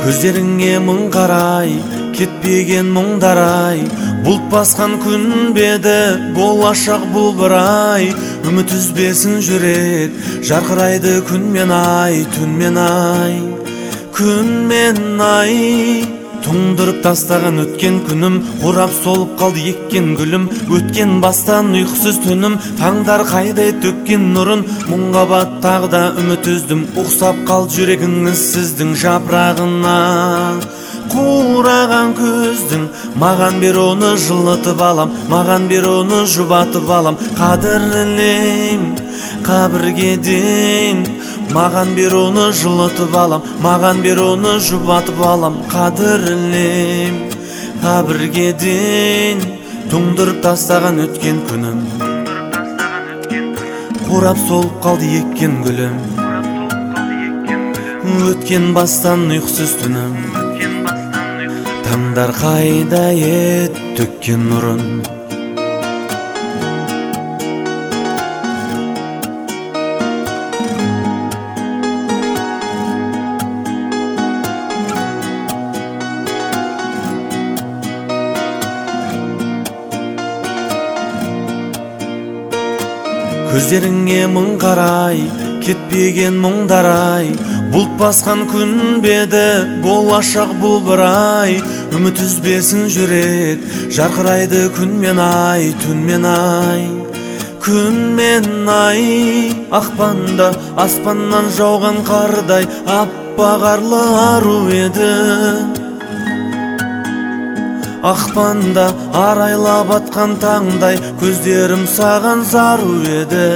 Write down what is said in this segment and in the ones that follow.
Көздеріңе мың қарай, кетпеген мұңдар-ай, бұлт басқан күн беді, болашақ бұл бір ай. Үміт үзбесін жүрек, жарқырайды күн мен ай, түн мен ай, күн мен ай. Тұңдырып тастаған өткен күнім, қурап солып қалды еккен гүлім. Өткен бастан ұйқысыз түнім, таңдар қайдай төккен нұрын. Мұңға баттағда үміт үздім, ұқсап қалды жүрегіңіз сіздің жапырағына. Қураған көздің, маған бер оны жылытып алам, маған бер оны жұбатып алам. Қадірлейм қабірге дейін, маған бер оны жылытып алам, маған бер оны жұбатып алам. Қадірлейм қабірге дейін, тұңдырып тастаған өткен күнім, қурап солып қалды еккен гүлім. Өткен бастан ұйқысыз түнім, таңдар қайда ед төккен нұрын. Көздеріңе мың қарай, кетпеген мұңдар-ай, бұлт басқан күн беді, болашақ бұл бір ай. Үміт үзбесін жүрек, жарқырайды күн мен ай, түн мен ай, күн мен ай. Ақпанда аспаннан жауған қардай, аппақ арлы ару еді. Ақпанда арайлап атқан таңдай, көздерім саған зару еді.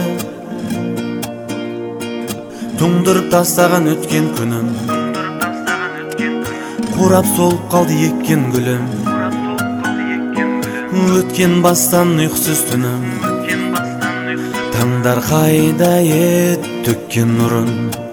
Тұңдырып тастаған өткен күнім, қурап солып қалды еккен гүлім. Өткен бастан ұйқысыз түнім, таңдар қайда ед төккен нұрын.